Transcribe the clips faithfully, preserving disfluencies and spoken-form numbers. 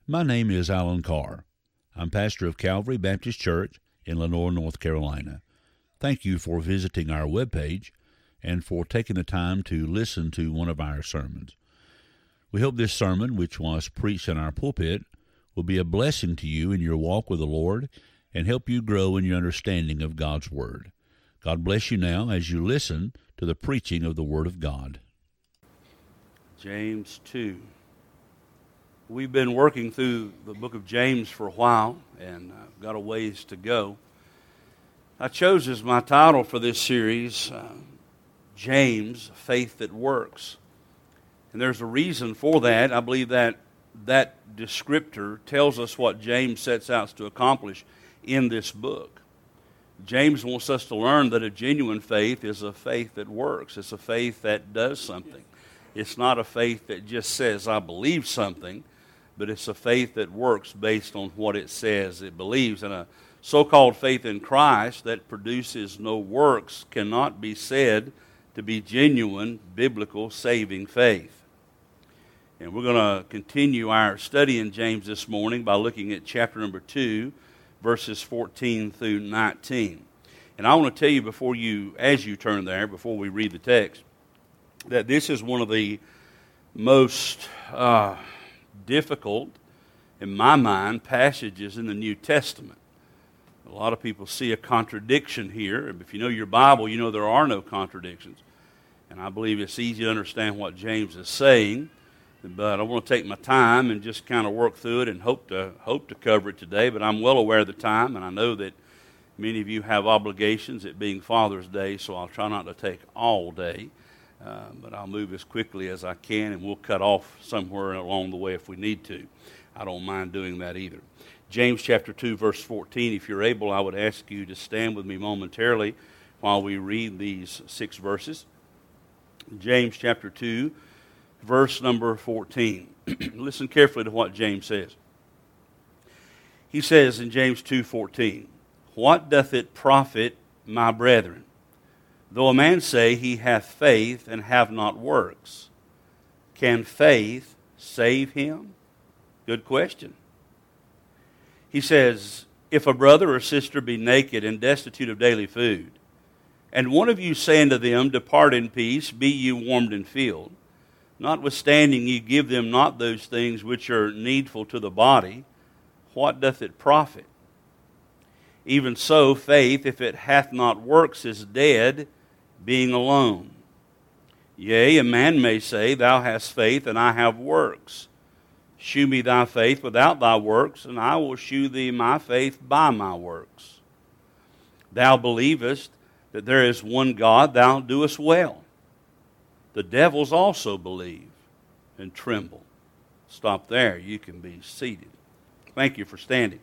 My name is Alan Carr. I'm pastor of Calvary Baptist Church in Lenore, North Carolina. Thank you for visiting our webpage and for taking the time to listen to one of our sermons. We hope this sermon, which was preached in our pulpit, will be a blessing to you in your walk with the Lord and help you grow in your understanding of God's Word. God bless you now as you listen to the preaching of the Word of God. James two. We've been working through the book of James for a while, and I've got a ways to go. I chose as my title for this series, uh, James, Faith That Works. And there's a reason for that. I believe that that descriptor tells us what James sets out to accomplish in this book. James wants us to learn that a genuine faith is a faith that works. It's a faith that does something. It's not a faith that just says, I believe something, but it's a faith that works based on what it says it believes. And a so-called faith in Christ that produces no works cannot be said to be genuine, biblical, saving faith. And we're going to continue our study in James this morning by looking at chapter number two, verses fourteen through nineteen. And I want to tell you before you, as you turn there, before we read the text, that this is one of the most uh, difficult, in my mind, passages in the New Testament. A lot of people see a contradiction here. If you know your Bible, you know there are no contradictions. And I believe it's easy to understand what James is saying. But I want to take my time and just kind of work through it and hope to hope to cover it today. But I'm well aware of the time, and I know that many of you have obligations, it being Father's Day, so I'll try not to take all day. Uh, but I'll move as quickly as I can, and we'll cut off somewhere along the way if we need to. I don't mind doing that either. James chapter two, verse fourteen. If you're able, I would ask you to stand with me momentarily while we read these six verses. James chapter two, verse number fourteen. Listen carefully to what James says. He says in James two fourteen, "What doth it profit, my brethren, though a man say he hath faith and have not works? Can faith save him?" Good question. He says, "If a brother or sister be naked and destitute of daily food, and one of you say unto them, Depart in peace, be ye warmed and filled, notwithstanding ye give them not those things which are needful to the body, what doth it profit? Even so, faith, if it hath not works, is dead, being alone. Yea, a man may say, Thou hast faith, and I have works. Shew me thy faith without thy works, and I will shew thee my faith by my works. Thou believest that there is one God, thou doest well. The devils also believe and tremble." Stop there. You can be seated. Thank you for standing.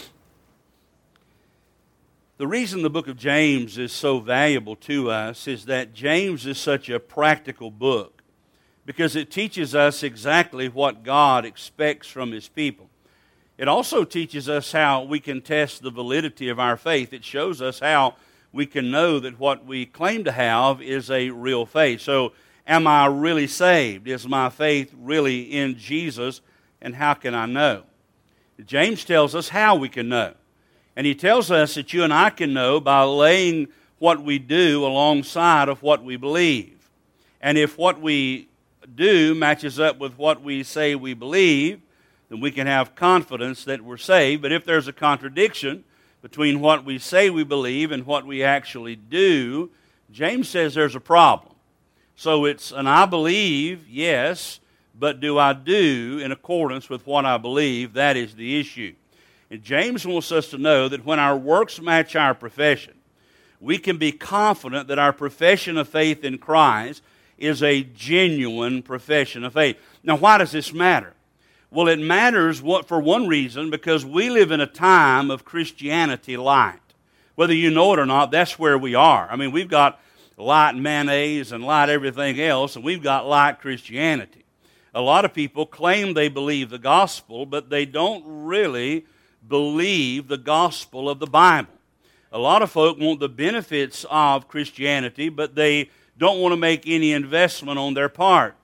The reason the book of James is so valuable to us is that James is such a practical book because it teaches us exactly what God expects from His people. It also teaches us how we can test the validity of our faith. It shows us how we can know that what we claim to have is a real faith. So, am I really saved? Is my faith really in Jesus? And how can I know? James tells us how we can know. And he tells us that you and I can know by laying what we do alongside of what we believe. And if what we do matches up with what we say we believe, then we can have confidence that we're saved. But if there's a contradiction between what we say we believe and what we actually do, James says there's a problem. So it's an I believe, yes, but do I do in accordance with what I believe? That is the issue. And James wants us to know that when our works match our profession, we can be confident that our profession of faith in Christ is a genuine profession of faith. Now, why does this matter? Well, it matters what, for one reason, because we live in a time of Christianity light. Whether you know it or not, that's where we are. I mean, we've got light mayonnaise and light everything else, and we've got light Christianity. A lot of people claim they believe the gospel, but they don't really believe the gospel of the Bible. A lot of folk want the benefits of Christianity, but they don't want to make any investment on their part.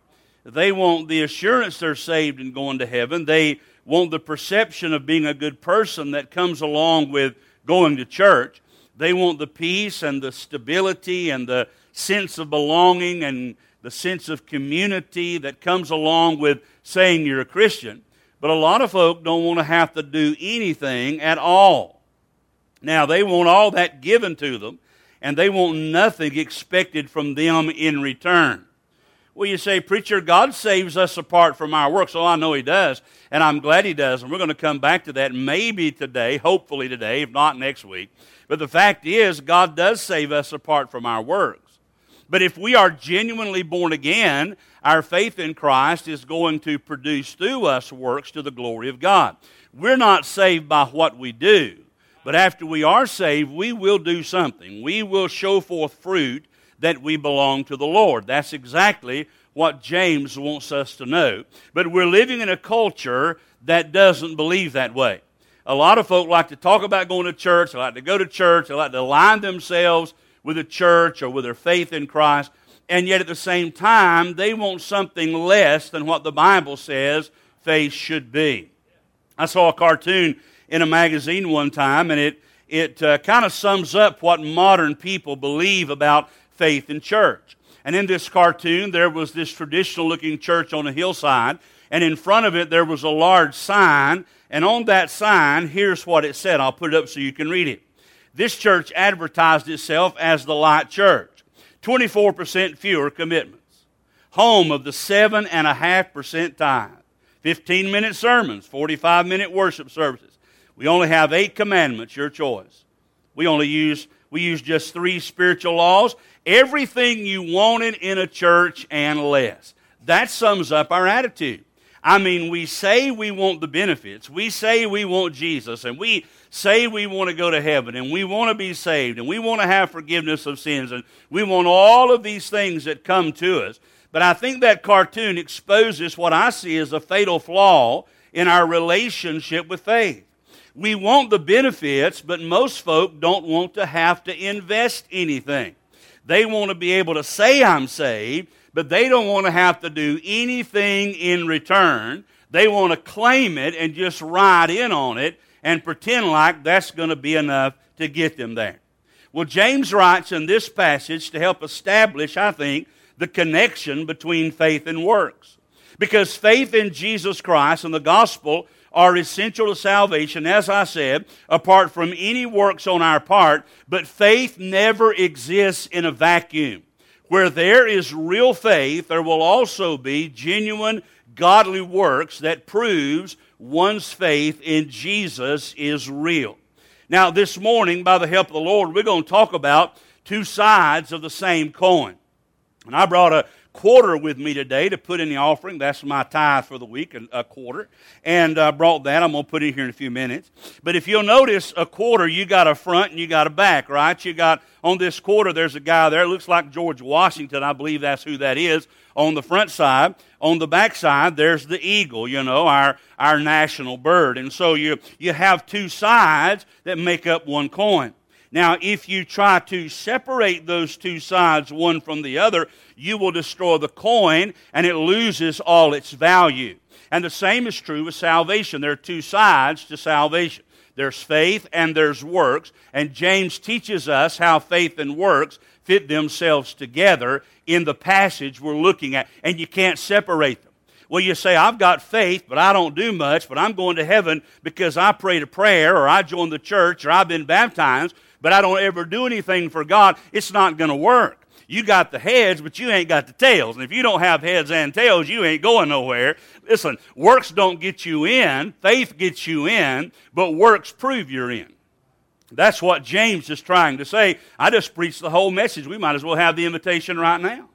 They want the assurance they're saved and going to heaven. They want the perception of being a good person that comes along with going to church. They want the peace and the stability and the sense of belonging and the sense of community that comes along with saying you're a Christian. But a lot of folk don't want to have to do anything at all. Now, they want all that given to them, and they want nothing expected from them in return. Well, you say, preacher, God saves us apart from our works. Oh, I know He does, and I'm glad He does, and we're going to come back to that maybe today, hopefully today, if not next week. But the fact is, God does save us apart from our works. But if we are genuinely born again, our faith in Christ is going to produce through us works to the glory of God. We're not saved by what we do, but after we are saved, we will do something. We will show forth fruit that we belong to the Lord. That's exactly what James wants us to know. But we're living in a culture that doesn't believe that way. A lot of folk like to talk about going to church, they like to go to church, they like to align themselves with the church or with their faith in Christ, and yet at the same time, they want something less than what the Bible says faith should be. I saw a cartoon in a magazine one time, and it, it uh, kind of sums up what modern people believe about faith in church. And in this cartoon, there was this traditional-looking church on a hillside, and in front of it, there was a large sign, and on that sign, here's what it said. I'll put it up so you can read it. This church advertised itself as the Light Church. twenty-four percent fewer commitments. Home of the seven point five percent tithe. fifteen-minute sermons, forty-five-minute worship services. We only have eight commandments, your choice. We only use, we use just three spiritual laws. Everything you wanted in a church and less. That sums up our attitude. I mean, we say we want the benefits. We say we want Jesus, and we say we want to go to heaven, and we want to be saved, and we want to have forgiveness of sins, and we want all of these things that come to us. But I think that cartoon exposes what I see as a fatal flaw in our relationship with faith. We want the benefits, but most folk don't want to have to invest anything. They want to be able to say I'm saved, but they don't want to have to do anything in return. They want to claim it and just ride in on it and pretend like that's going to be enough to get them there. Well, James writes in this passage to help establish, I think, the connection between faith and works. Because faith in Jesus Christ and the gospel are essential to salvation, as I said, apart from any works on our part, but faith never exists in a vacuum. Where there is real faith, there will also be genuine godly works that proves one's faith in Jesus is real. Now, this morning, by the help of the Lord, we're going to talk about two sides of the same coin. And I brought a quarter with me today to put in the offering. That's my tithe for the week, a quarter. And I brought that. I'm going to put it here in a few minutes. But if you'll notice, a quarter, you got a front and you got a back, right? You got, on this quarter, there's a guy there. It looks like George Washington. I believe that's who that is on the front side. On the back side, there's the eagle, you know, our, our national bird. And so you, you have two sides that make up one coin. Now, if you try to separate those two sides, one from the other, you will destroy the coin and it loses all its value. And the same is true with salvation. There are two sides to salvation. There's faith and there's works. And James teaches us how faith and works fit themselves together in the passage we're looking at. And you can't separate them. Well, you say, I've got faith, but I don't do much, but I'm going to heaven because I prayed a prayer or I joined the church or I've been baptized, but I don't ever do anything for God. It's not going to work. You got the heads, but you ain't got the tails. And if you don't have heads and tails, you ain't going nowhere. Listen, works don't get you in. Faith gets you in, but works prove you're in. That's what James is trying to say. I just preached the whole message. We might as well have the invitation right now.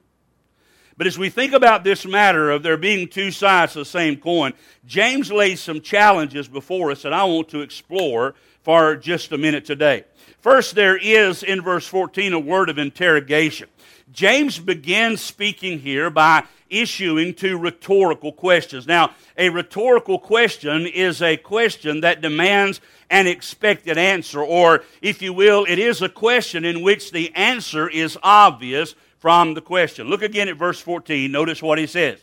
But as we think about this matter of there being two sides to the same coin, James lays some challenges before us that I want to explore for just a minute today. First, there is in verse fourteen a word of interrogation. James begins speaking here by issuing two rhetorical questions. Now, a rhetorical question is a question that demands an expected answer, or if you will, it is a question in which the answer is obvious from the question. Look again at verse fourteen. Notice what he says.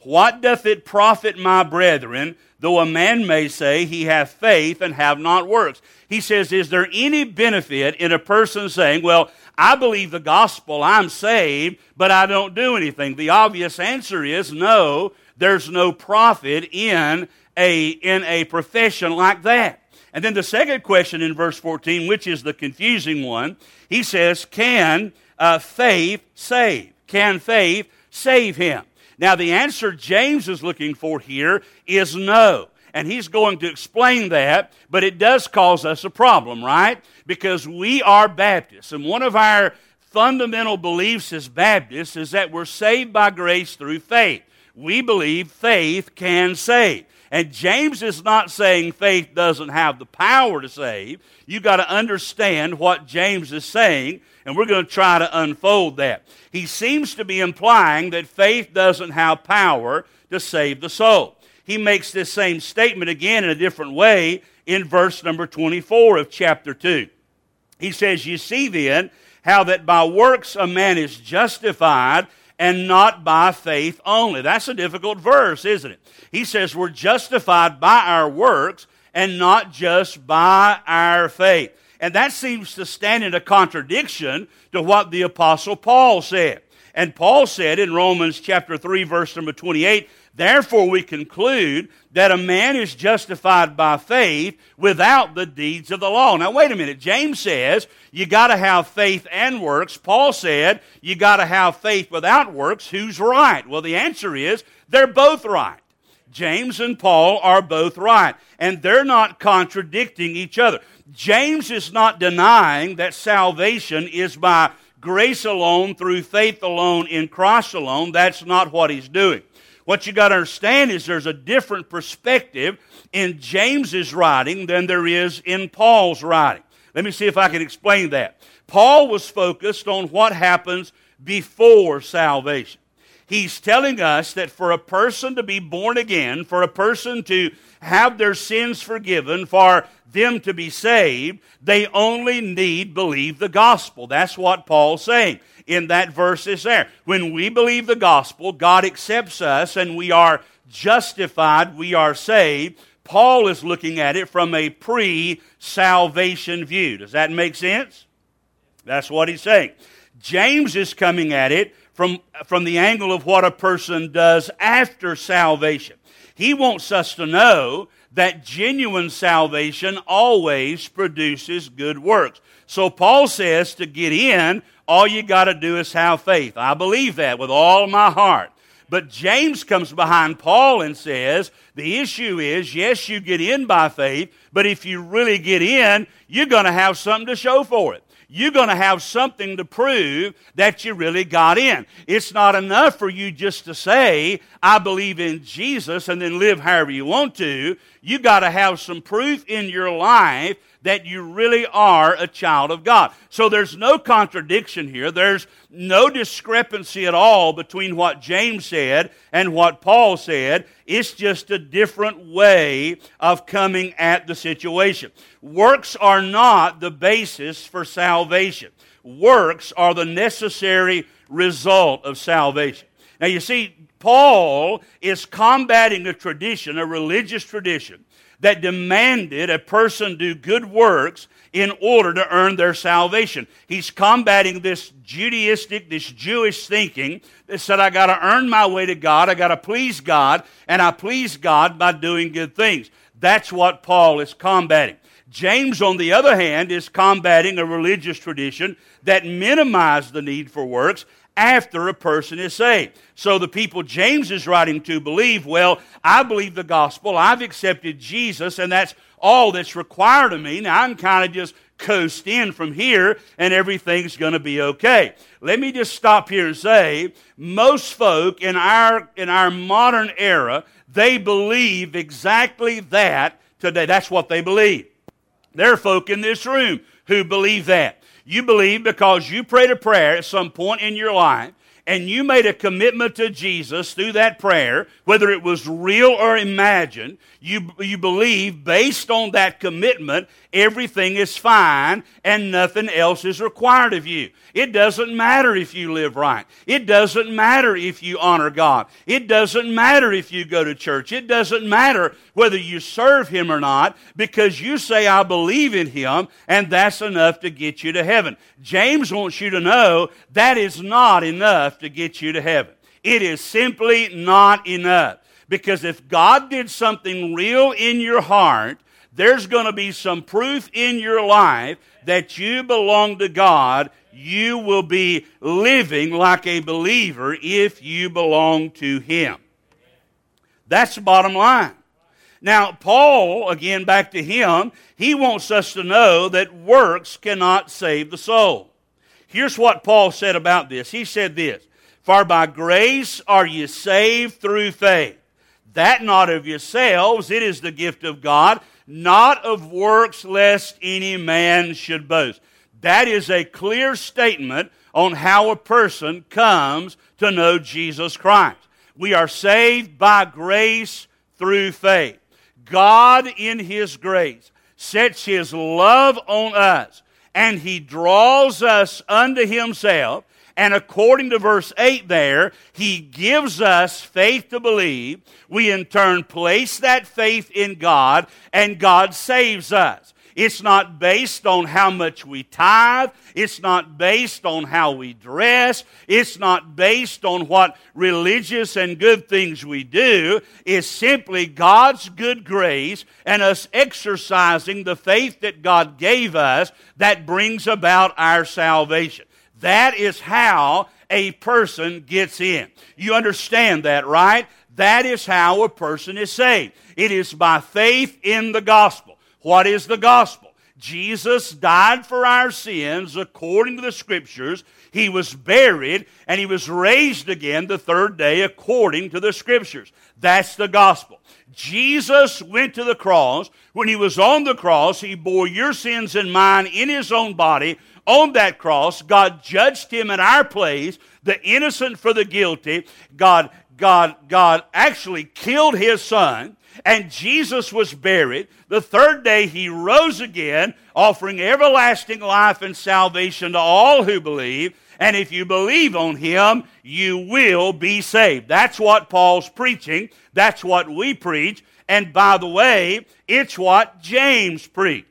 What doth it profit, my brethren, though a man may say he hath faith and have not works? He says, is there any benefit in a person saying, well, I believe the gospel, I'm saved, but I don't do anything? The obvious answer is no, there's no profit in a, in a profession like that. And then the second question in verse fourteen, which is the confusing one, he says, can uh, faith save? Can faith save him? Now, the answer James is looking for here is no. And he's going to explain that, but it does cause us a problem, right? Because we are Baptists, and one of our fundamental beliefs as Baptists is that we're saved by grace through faith. We believe faith can save. And James is not saying faith doesn't have the power to save. You've got to understand what James is saying, and we're going to try to unfold that. He seems to be implying that faith doesn't have power to save the soul. He makes this same statement again in a different way in verse number twenty-four of chapter two. He says, you see then how that by works a man is justified, and not by faith only. That's a difficult verse, isn't it? He says we're justified by our works and not just by our faith. And that seems to stand in a contradiction to what the Apostle Paul said. And Paul said in Romans chapter three, verse number twenty-eight, therefore we conclude that a man is justified by faith without the deeds of the law. Now wait a minute. James says you got to have faith and works. Paul said you got to have faith without works. Who's right? Well, the answer is they're both right. James and Paul are both right, and they're not contradicting each other. James is not denying that salvation is by grace alone, through faith alone, in Christ alone. That's not what he's doing. What you got to understand is there's a different perspective in James's writing than there is in Paul's writing. Let me see if I can explain that. Paul was focused on what happens before salvation. He's telling us that for a person to be born again, for a person to have their sins forgiven, for them to be saved, they only need believe the gospel. That's what Paul's saying in that verse is there. When we believe the gospel, God accepts us and we are justified, we are saved. Paul is looking at it from a pre-salvation view. Does that make sense? That's what he's saying. James is coming at it from, from the angle of what a person does after salvation. He wants us to know that genuine salvation always produces good works. So Paul says to get in, all you got to do is have faith. I believe that with all my heart. But James comes behind Paul and says, the issue is, yes, you get in by faith, but if you really get in, you're going to have something to show for it. You're going to have something to prove that you really got in. It's not enough for you just to say, I believe in Jesus, and then live however you want to. You got to have some proof in your life that you really are a child of God. So there's no contradiction here. There's no discrepancy at all between what James said and what Paul said. It's just a different way of coming at the situation. Works are not the basis for salvation. Works are the necessary result of salvation. Now you see, Paul is combating a tradition, a religious tradition, that demanded a person do good works in order to earn their salvation. He's combating this Judaistic, this Jewish thinking that said, I got to earn my way to God, I got to please God, and I please God by doing good things. That's what Paul is combating. James, on the other hand, is combating a religious tradition that minimized the need for works after a person is saved. So the people James is writing to believe, well, I believe the gospel, I've accepted Jesus, and that's all that's required of me. Now I'm kind of just coast in from here, and everything's going to be okay. Let me just stop here and say, most folk in our, in our modern era, they believe exactly that today. That's what they believe. There are folk in this room who believe that. You believe because you prayed a prayer at some point in your life, and you made a commitment to Jesus through that prayer, whether it was real or imagined, you, you believe based on that commitment, everything is fine and nothing else is required of you. It doesn't matter if you live right. It doesn't matter if you honor God. It doesn't matter if you go to church. It doesn't matter whether you serve Him or not, because you say, I believe in Him, and that's enough to get you to heaven. James wants you to know that is not enough to get you to heaven. It is simply not enough. Because if God did something real in your heart, there's going to be some proof in your life that you belong to God. You will be living like a believer if you belong to Him. That's the bottom line. Now, Paul, again back to him, he wants us to know that works cannot save the soul. Here's what Paul said about this. He said this, for by grace are ye saved through faith. That not of yourselves, it is the gift of God, not of works, lest any man should boast. That is a clear statement on how a person comes to know Jesus Christ. We are saved by grace through faith. God in His grace sets His love on us, and He draws us unto Himself. And according to verse eight there, He gives us faith to believe. We in turn place that faith in God, and God saves us. It's not based on how much we tithe. It's not based on how we dress. It's not based on what religious and good things we do. It's simply God's good grace and us exercising the faith that God gave us that brings about our salvation. That is how a person gets in. You understand that, right? That is how a person is saved. It is by faith in the gospel. What is the gospel? Jesus died for our sins according to the Scriptures. He was buried, and He was raised again the third day according to the Scriptures. That's the gospel. Jesus went to the cross. When He was on the cross, He bore your sins and mine in His own body. On that cross, God judged Him in our place, the innocent for the guilty. God, God, God actually killed His Son. And Jesus was buried. The third day He rose again, offering everlasting life and salvation to all who believe. And if you believe on Him, you will be saved. That's what Paul's preaching. That's what we preach. And by the way, it's what James preached.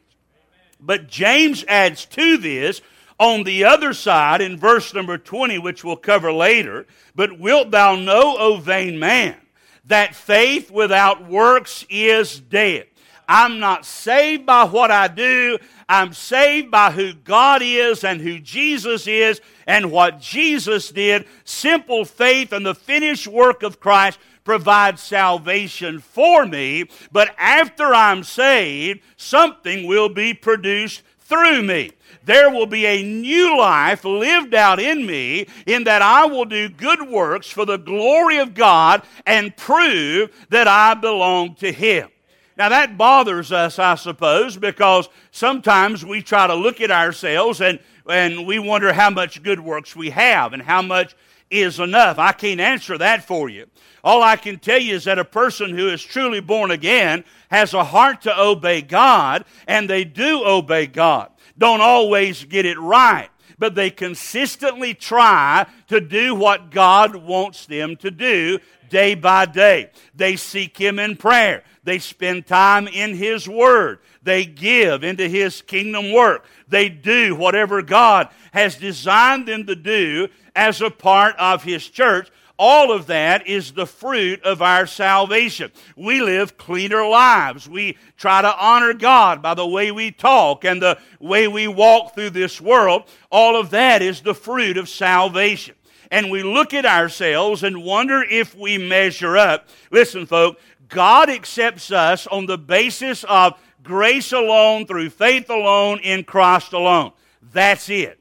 But James adds to this on the other side in verse number twenty, which we'll cover later. But wilt thou know, O vain man, that faith without works is dead. I'm not saved by what I do. I'm saved by who God is and who Jesus is and what Jesus did. Simple faith and the finished work of Christ provides salvation for me. But after I'm saved, something will be produced through me. There will be a new life lived out in me, in that I will do good works for the glory of God and prove that I belong to Him. Now that bothers us, I suppose, because sometimes we try to look at ourselves and, and we wonder how much good works we have and how much is enough. I can't answer that for you. All I can tell you is that a person who is truly born again has a heart to obey God, and they do obey God. Don't always get it right, but they consistently try to do what God wants them to do day by day. They seek Him in prayer. They spend time in His Word. They give into His kingdom work. They do whatever God has designed them to do as a part of His church. All of that is the fruit of our salvation. We live cleaner lives. We try to honor God by the way we talk and the way we walk through this world. All of that is the fruit of salvation. And we look at ourselves and wonder if we measure up. Listen, folks, God accepts us on the basis of grace alone, through faith alone, in Christ alone. That's it.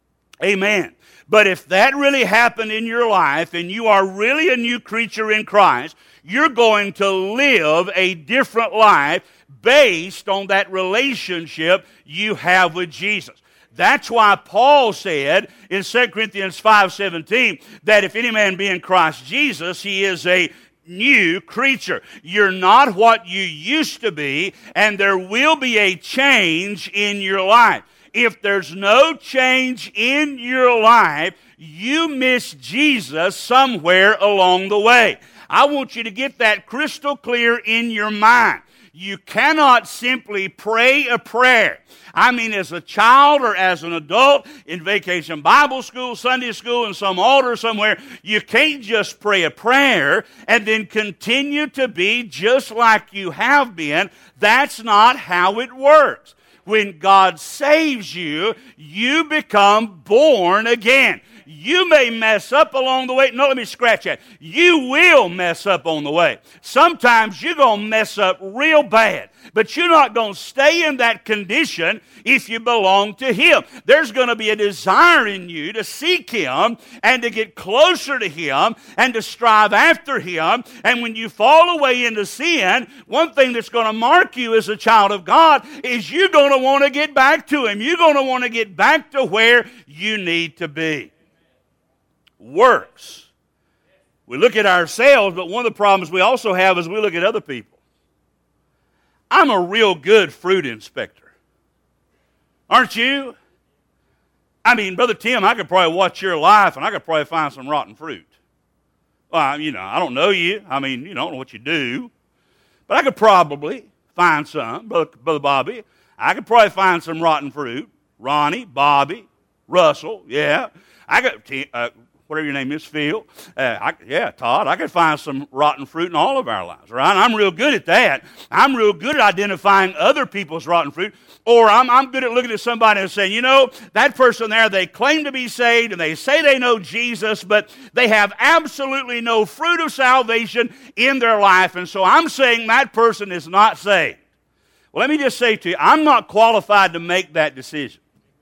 Amen. But if that really happened in your life and you are really a new creature in Christ, you're going to live a different life based on that relationship you have with Jesus. That's why Paul said in Second Corinthians five seventeen that if any man be in Christ Jesus, he is a new creature. You're not what you used to be, and there will be a change in your life. If there's no change in your life, you miss Jesus somewhere along the way. I want you to get that crystal clear in your mind. You cannot simply pray a prayer. I mean, as a child or as an adult in Vacation Bible School, Sunday school, in some altar somewhere, you can't just pray a prayer and then continue to be just like you have been. That's not how it works. When God saves you, you become born again. You may mess up along the way. No, let me scratch that. You will mess up on the way. Sometimes you're going to mess up real bad. But you're not going to stay in that condition if you belong to Him. There's going to be a desire in you to seek Him and to get closer to Him and to strive after Him. And when you fall away into sin, one thing that's going to mark you as a child of God is you're going to want to get back to Him. You're going to want to get back to where you need to be. Works. We look at ourselves, but one of the problems we also have is we look at other people. I'm a real good fruit inspector. Aren't you? I mean, Brother Tim, I could probably watch your life and I could probably find some rotten fruit. Well, you know, I don't know you. I mean, you know, I don't know what you do. But I could probably find some. Brother, Brother Bobby, I could probably find some rotten fruit. Ronnie, Bobby, Russell, yeah. I got... Uh, whatever your name is, Phil. Uh, I, yeah, Todd, I could find some rotten fruit in all of our lives, right? I'm real good at that. I'm real good at identifying other people's rotten fruit. Or I'm, I'm good at looking at somebody and saying, you know, that person there, they claim to be saved and they say they know Jesus, but they have absolutely no fruit of salvation in their life. And so I'm saying that person is not saved. Well, let me just say to you, I'm not qualified to make that decision.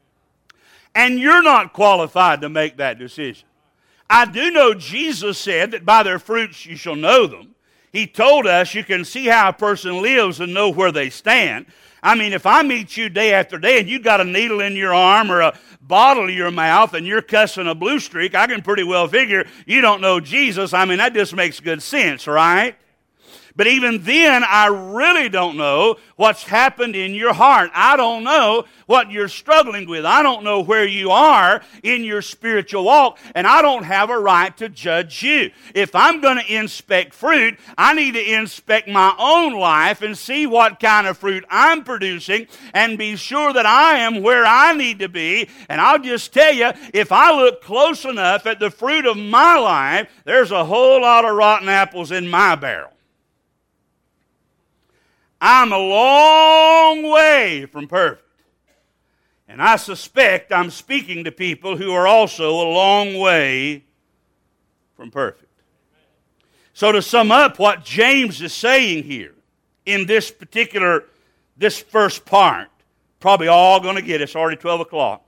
And you're not qualified to make that decision. I do know Jesus said that by their fruits you shall know them. He told us you can see how a person lives and know where they stand. I mean, if I meet you day after day and you got a needle in your arm or a bottle in your mouth and you're cussing a blue streak, I can pretty well figure you don't know Jesus. I mean, that just makes good sense, right? But even then, I really don't know what's happened in your heart. I don't know what you're struggling with. I don't know where you are in your spiritual walk, and I don't have a right to judge you. If I'm going to inspect fruit, I need to inspect my own life and see what kind of fruit I'm producing and be sure that I am where I need to be. And I'll just tell you, if I look close enough at the fruit of my life, there's a whole lot of rotten apples in my barrel. I'm a long way from perfect. And I suspect I'm speaking to people who are also a long way from perfect. So to sum up what James is saying here in this particular, this first part, probably all going to get it. It's already twelve o'clock.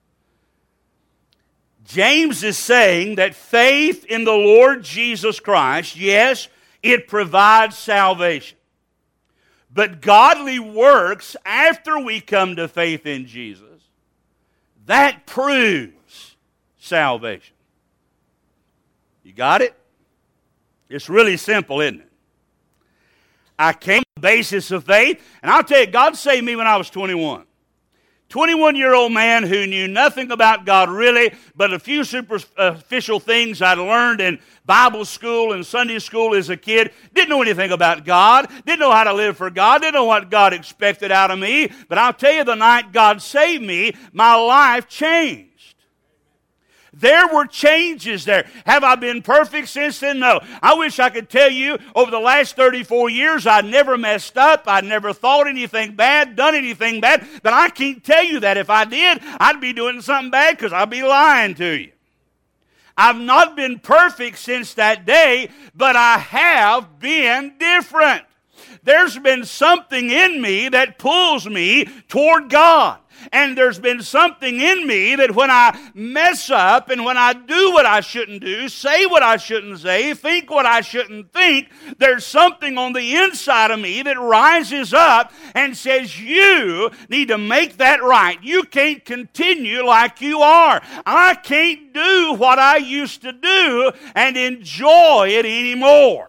James is saying that faith in the Lord Jesus Christ, yes, it provides salvation. But godly works after we come to faith in Jesus, that proves salvation. You got it? It's really simple, isn't it? I came on the basis of faith, and I'll tell you, God saved me when I was twenty-one. twenty-one-year-old man who knew nothing about God really, but a few superficial things I'd learned in Bible school and Sunday school as a kid. Didn't know anything about God. Didn't know how to live for God. Didn't know what God expected out of me. But I'll tell you, the night God saved me, my life changed. There were changes there. Have I been perfect since then? No. I wish I could tell you over the last thirty-four years I never messed up. I never thought anything bad, done anything bad. But I can't tell you that. If I did, I'd be doing something bad because I'd be lying to you. I've not been perfect since that day, but I have been different. There's been something in me that pulls me toward God. And there's been something in me that when I mess up and when I do what I shouldn't do, say what I shouldn't say, think what I shouldn't think, there's something on the inside of me that rises up and says, you need to make that right. You can't continue like you are. I can't do what I used to do and enjoy it anymore.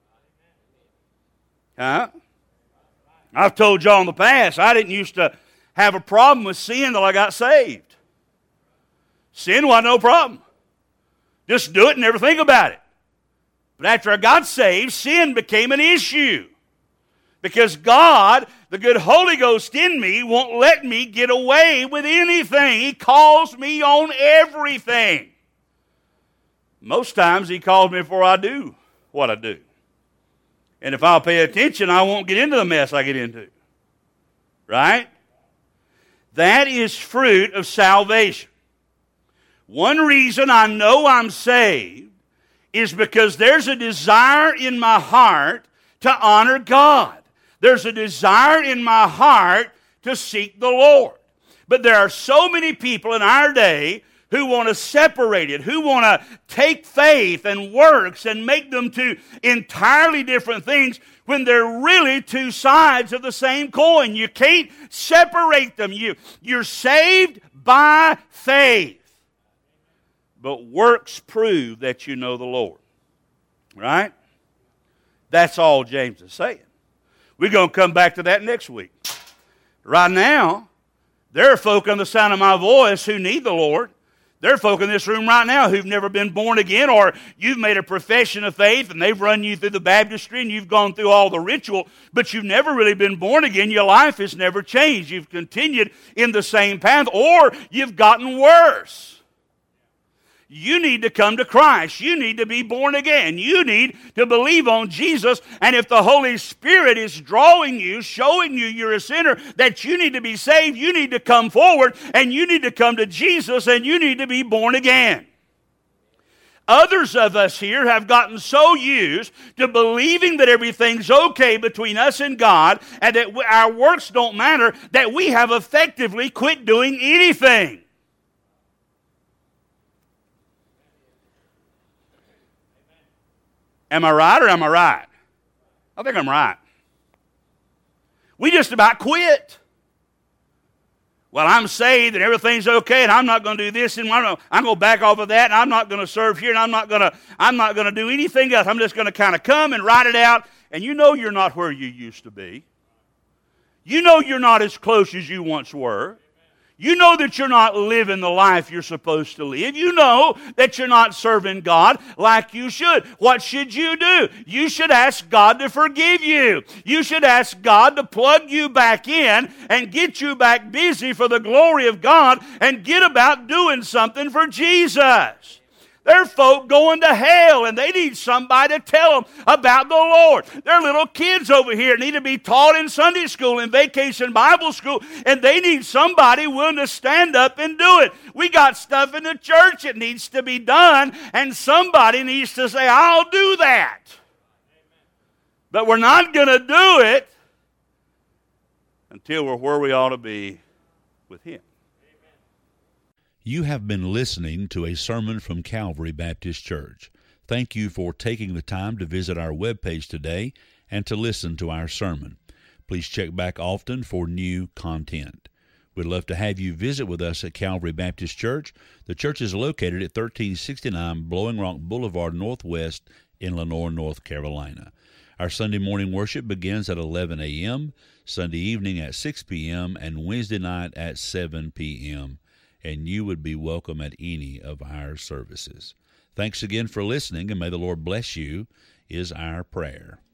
Huh? I've told y'all in the past, I didn't used to have a problem with sin until I got saved. Sin wasn't no problem. Just do it and never think about it. But after I got saved, sin became an issue. Because God, the good Holy Ghost in me, won't let me get away with anything. He calls me on everything. Most times He calls me before I do what I do. And if I'll pay attention, I won't get into the mess I get into. Right? That is fruit of salvation. One reason I know I'm saved is because there's a desire in my heart to honor God. There's a desire in my heart to seek the Lord. But there are so many people in our day who want to separate it, who want to take faith and works and make them two entirely different things when they're really two sides of the same coin. You can't separate them. You, you're saved by faith. But works prove that you know the Lord. Right? That's all James is saying. We're going to come back to that next week. Right now, there are folk on the sound of my voice who need the Lord. There are folk in this room right now who've never been born again, or you've made a profession of faith and they've run you through the baptistry and you've gone through all the ritual, but you've never really been born again. Your life has never changed. You've continued in the same path, or you've gotten worse. You need to come to Christ. You need to be born again. You need to believe on Jesus. And if the Holy Spirit is drawing you, showing you you're a sinner, that you need to be saved, you need to come forward and you need to come to Jesus and you need to be born again. Others of us here have gotten so used to believing that everything's okay between us and God and that our works don't matter that we have effectively quit doing anything. Am I right or am I right? I think I'm right. We just about quit. Well, I'm saved and everything's okay, and I'm not going to do this, and I'm going to, I'm going to back off of that, and I'm not going to serve here, and I'm not going to I'm not going to do anything else. I'm just going to kind of come and write it out, and you know you're not where you used to be. You know you're not as close as you once were. You know that you're not living the life you're supposed to live. You know that you're not serving God like you should. What should you do? You should ask God to forgive you. You should ask God to plug you back in and get you back busy for the glory of God and get about doing something for Jesus. There are folk going to hell and they need somebody to tell them about the Lord. There are little kids over here that need to be taught in Sunday school and vacation Bible school, and they need somebody willing to stand up and do it. We got stuff in the church that needs to be done, and somebody needs to say, I'll do that. But we're not going to do it until we're where we ought to be with Him. You have been listening to a sermon from Calvary Baptist Church. Thank you for taking the time to visit our webpage today and to listen to our sermon. Please check back often for new content. We'd love to have you visit with us at Calvary Baptist Church. The church is located at thirteen sixty-nine Blowing Rock Boulevard Northwest in Lenoir, North Carolina. Our Sunday morning worship begins at eleven a.m., Sunday evening at six p.m., and Wednesday night at seven p.m., and you would be welcome at any of our services. Thanks again for listening, and may the Lord bless you, is our prayer.